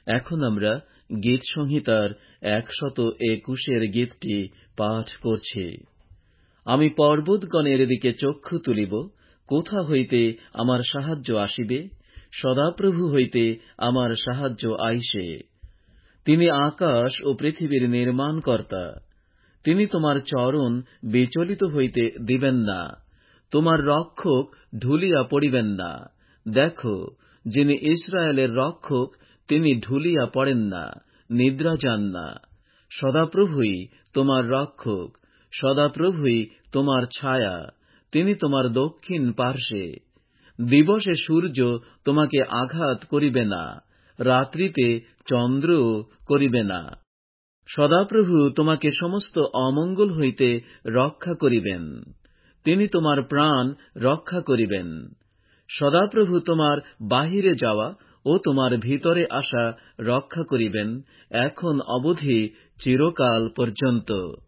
এখন আমরা গীত সংহিতার ১২১ গীতটি পাঠ করছি। আমি পর্বতগণের দিকে চক্ষু তুলিব, কোথা হইতে আমার সাহায্য আসিবে? সদাপ্রভু হইতে আমার সাহায্য আইসে। তিনি আকাশ ও পৃথিবীর নির্মাণকর্তা। তিনি তোমার চরণ বিচলিত হইতে দিবেন না, তোমার রক্ষক ঢুলিয়া পড়িবেন না। দেখো, যিনি ইসরায়েলের রক্ষক, তিনি ঢুলিয়া পড়েন না, নিদ্রা যান না। সদাপ্রভুই তোমার রক্ষক, সদাপ্রভুই তোমার ছায়া, তিনি তোমার দক্ষিণ পার্শ্বে। দিবসে সূর্য তোমাকে আঘাত করিবে না, রাত্রিতে চন্দ্রও করিবে না। সদাপ্রভু তোমাকে সমস্ত অমঙ্গল হইতে রক্ষা করিবেন, তিনি তোমার প্রাণ রক্ষা করিবেন। সদাপ্রভু তোমার বাহিরে যাওয়া ও তোমার ভিতরে আসা রক্ষা করিবেন, এখন অবধি চিরকাল পর্যন্ত।